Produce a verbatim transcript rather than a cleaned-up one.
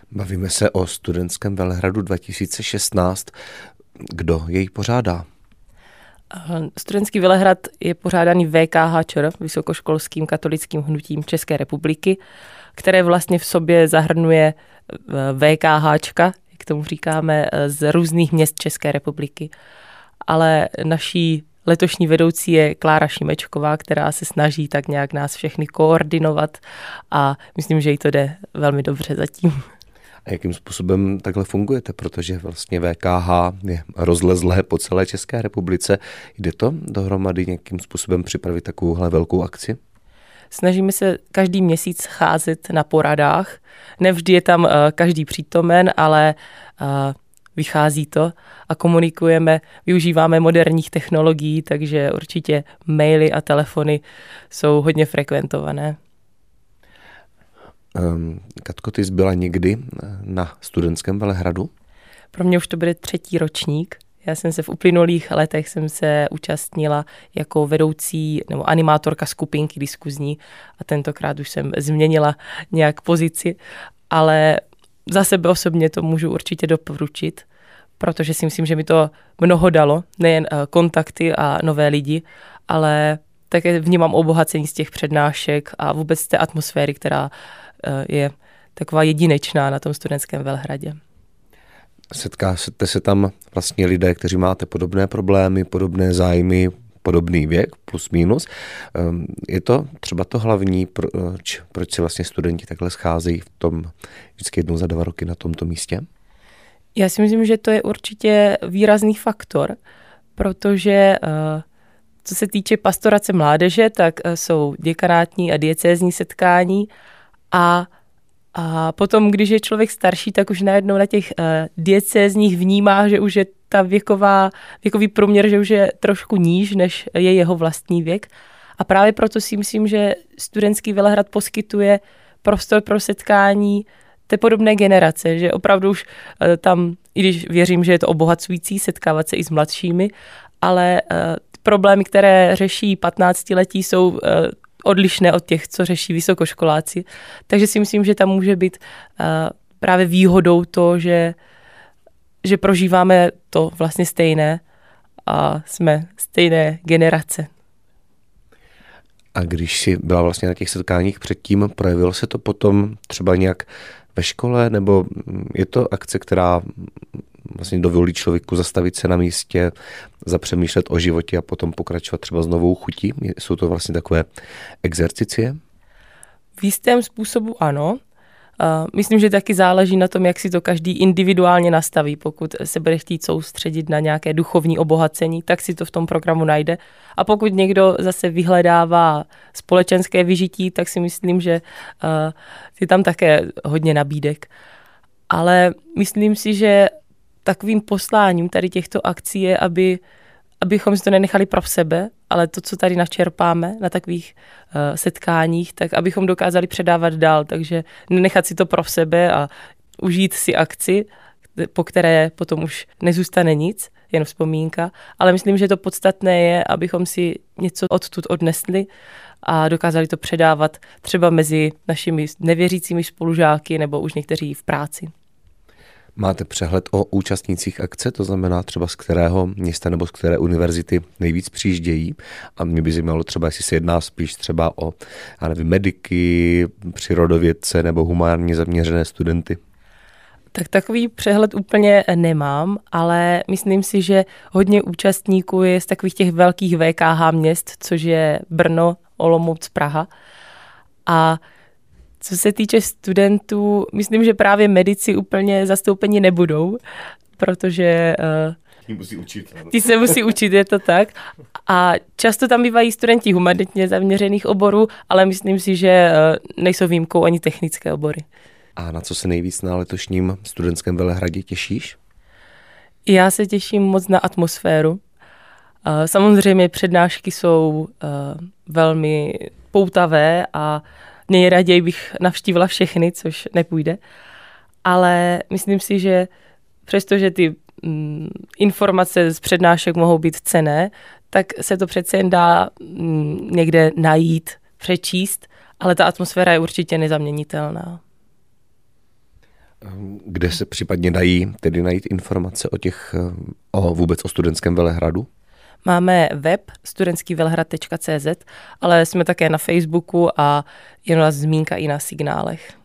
Bavíme se o studentském Velehradu dva tisíce šestnáct. Kdo jej pořádá? Studentský Velehrad je pořádaný V K H ČR, Vysokoškolským katolickým hnutím České republiky, které vlastně v sobě zahrnuje VKHčka, jak tomu říkáme, z různých měst České republiky. Ale naší letošní vedoucí je Klára Šimečková, která se snaží tak nějak nás všechny koordinovat a myslím, že jí to jde velmi dobře zatím. A jakým způsobem takhle fungujete? Protože vlastně V K H je rozlezlé po celé České republice. Jde to dohromady nějakým způsobem připravit takovouhle velkou akci? Snažíme se každý měsíc scházet na poradách. Nevždy je tam uh, každý přítomen, ale uh, vychází to a komunikujeme, využíváme moderních technologií, takže určitě maily a telefony jsou hodně frekventované. Um, Katko, ty jsi byla někdy na studentském Velehradu? Pro mě už to bude třetí ročník. Já jsem se v uplynulých letech jsem se účastnila jako vedoucí nebo animátorka skupinky diskuzní a tentokrát už jsem změnila nějak pozici, ale za sebe osobně to můžu určitě doporučit, protože si myslím, že mi to mnoho dalo, nejen kontakty a nové lidi, ale také vnímám obohacení z těch přednášek a vůbec z té atmosféry, která je taková jedinečná na tom studentském Velehradě. Setkáte se tam vlastně lidé, kteří máte podobné problémy, podobné zájmy, podobný věk, plus minus. Je to třeba to hlavní, proč, proč se vlastně studenti takhle scházejí v tom vždycky jednou za dva roky na tomto místě? Já si myslím, že to je určitě výrazný faktor, protože co se týče pastorace mládeže, tak jsou děkanátní a diecézní setkání a A potom, když je člověk starší, tak už najednou na těch uh, diecézních vnímá, že už je ta věková, věkový průměr, že už je trošku níž, než je jeho vlastní věk. A právě proto si myslím, že studentský Velehrad poskytuje prostor pro setkání té podobné generace, že opravdu už uh, tam, i když věřím, že je to obohacující, setkávat se i s mladšími, ale uh, problémy, které řeší patnáctiletí, jsou uh, odlišné od těch, co řeší vysokoškoláci. Takže si myslím, že tam může být uh, právě výhodou to, že, že prožíváme to vlastně stejné a jsme stejné generace. A když jsi byla vlastně na těch setkáních předtím, projevilo se to potom třeba nějak ve škole, nebo je to akce, která vlastně dovolí člověku zastavit se na místě, zapřemýšlet o životě a potom pokračovat třeba s novou chutí? Jsou to vlastně takové exercicie? V jistém způsobu ano. Myslím, že taky záleží na tom, jak si to každý individuálně nastaví. Pokud se bude chtít soustředit na nějaké duchovní obohacení, tak si to v tom programu najde. A pokud někdo zase vyhledává společenské vyžití, tak si myslím, že je tam také hodně nabídek. Ale myslím si, že takovým posláním tady těchto akcí je, aby, abychom si to nenechali pro sebe, ale to, co tady načerpáme na takových uh, setkáních, tak abychom dokázali předávat dál. Takže nenechat si to pro sebe a užít si akci, po které potom už nezůstane nic, jen vzpomínka. Ale myslím, že to podstatné je, abychom si něco odtud odnesli a dokázali to předávat třeba mezi našimi nevěřícími spolužáky nebo už někteří v práci. Máte přehled o účastnících akce, to znamená třeba z kterého města nebo z které univerzity nejvíc přijíždějí? A mě by zajímalo třeba, jestli se jedná spíš třeba o, já nevím, mediky, přírodovědce nebo humánně zaměřené studenty. Tak takový přehled úplně nemám, ale myslím si, že hodně účastníků je z takových těch velkých V K H měst, což je Brno, Olomouc, Praha. A co se týče studentů, myslím, že právě medici úplně zastoupeni nebudou, protože uh, musí učit, ty se musí učit, je to tak. A často tam bývají studenti humanitně zaměřených oborů, ale myslím si, že uh, nejsou výjimkou ani technické obory. A na co se nejvíc na letošním studentském Velehradě těšíš? Já se těším moc na atmosféru. Uh, samozřejmě přednášky jsou uh, velmi poutavé a nejraději bych navštívila všechny, což nepůjde. Ale myslím si, že přestože ty mm, informace z přednášek mohou být cenné, tak se to přece jen dá mm, někde najít, přečíst, ale ta atmosféra je určitě nezaměnitelná. Kde se případně dají tedy najít informace o těch, o vůbec o studentském velehradu? Máme web studentský velhrad tečka cé zet, ale jsme také na Facebooku a je nás zmínka i na Signálech.